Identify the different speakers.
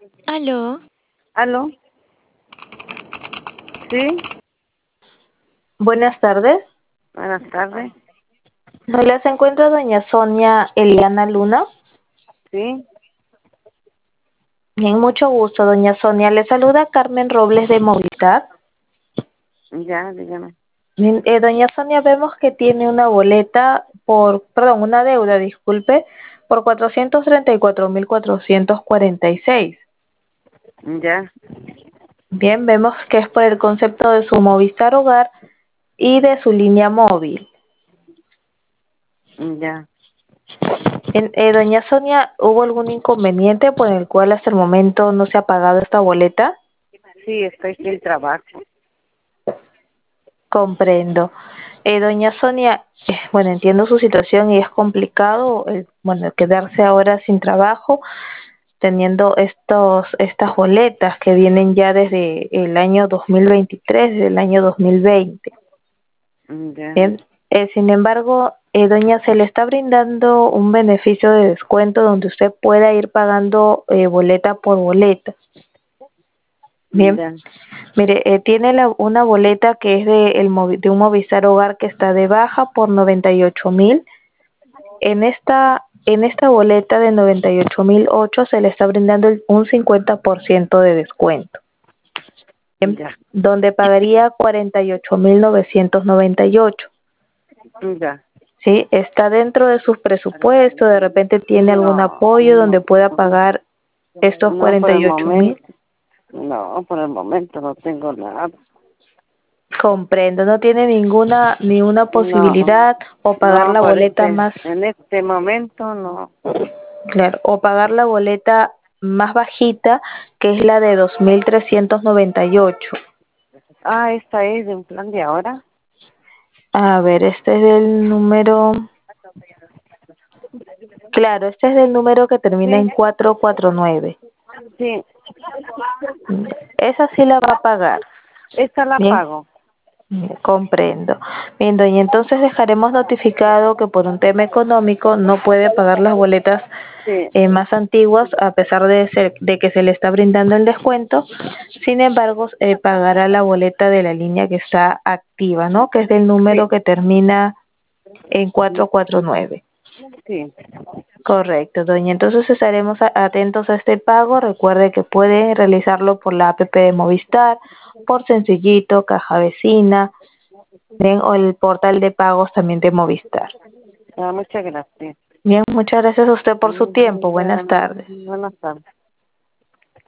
Speaker 1: Aló,
Speaker 2: ¿Aló? Sí,
Speaker 1: buenas tardes.
Speaker 2: buenas tardes.
Speaker 1: Hola, se encuentra doña Sonia Eliana Luna.
Speaker 2: Sí,
Speaker 1: Bien, mucho gusto, doña Sonia. Le saluda Carmen Robles de Movistar.
Speaker 2: ya, dígame.
Speaker 1: Bien, doña Sonia, vemos que tiene una boleta una deuda, disculpe, por 434.446.
Speaker 2: Ya,
Speaker 1: Bien, vemos que es por el concepto de su Movistar Hogar y de su línea móvil.
Speaker 2: ya.
Speaker 1: Doña Sonia, ¿hubo algún inconveniente por el cual hasta el momento no se ha pagado esta boleta?
Speaker 2: Sí, estoy sin trabajo.
Speaker 1: Comprendo. Doña Sonia, bueno, entiendo su situación y es complicado, bueno, quedarse ahora sin trabajo, teniendo estas boletas que vienen ya desde el año 2023, desde el año 2020.
Speaker 2: Ya.
Speaker 1: Bien, sin embargo, doña, se le está brindando un beneficio de descuento donde usted pueda ir pagando boleta por boleta. Bien,
Speaker 2: Ya.
Speaker 1: mire, tiene una boleta que es de un Movistar Hogar que está de baja por 98.000. En esta boleta de 98.008 se le está brindando un 50% de descuento, ¿bien?
Speaker 2: Ya.
Speaker 1: Donde pagaría 48.998.
Speaker 2: Ya.
Speaker 1: ¿Sí? Está dentro de sus presupuestos, de repente tiene algún
Speaker 2: No,
Speaker 1: apoyo donde
Speaker 2: no.
Speaker 1: pueda pagar estos
Speaker 2: No, por el
Speaker 1: 48.000.
Speaker 2: momento. No, por el momento no tengo nada.
Speaker 1: Comprendo, no tiene ninguna
Speaker 2: No,
Speaker 1: posibilidad o pagar
Speaker 2: no,
Speaker 1: la boleta más,
Speaker 2: en este momento no.
Speaker 1: claro, o pagar la boleta más bajita, que es la de 2.398.
Speaker 2: Ah, esta es de un plan de ahora.
Speaker 1: A ver, este es el número, claro, este es el número que termina en
Speaker 2: Sí,
Speaker 1: 449.
Speaker 2: sí.
Speaker 1: Esa sí la va a pagar.
Speaker 2: Esta la
Speaker 1: Bien.
Speaker 2: pago.
Speaker 1: Comprendo. Bien, doña, entonces dejaremos notificado que por un tema económico no puede pagar las boletas
Speaker 2: Sí,
Speaker 1: más antiguas a pesar de que se le está brindando el descuento. Sin embargo, pagará la boleta de la línea que está activa, ¿no? Que es del número
Speaker 2: sí,
Speaker 1: que termina en 449.
Speaker 2: sí.
Speaker 1: Correcto, doña. Entonces estaremos atentos a este pago. Recuerde que puede realizarlo por la app de Movistar, por Sencillito, Caja Vecina, bien, o el portal de pagos también de Movistar.
Speaker 2: Ah, muchas gracias.
Speaker 1: Bien, muchas gracias a usted por su tiempo. Buenas
Speaker 2: Ya,
Speaker 1: tardes.
Speaker 2: buenas tardes.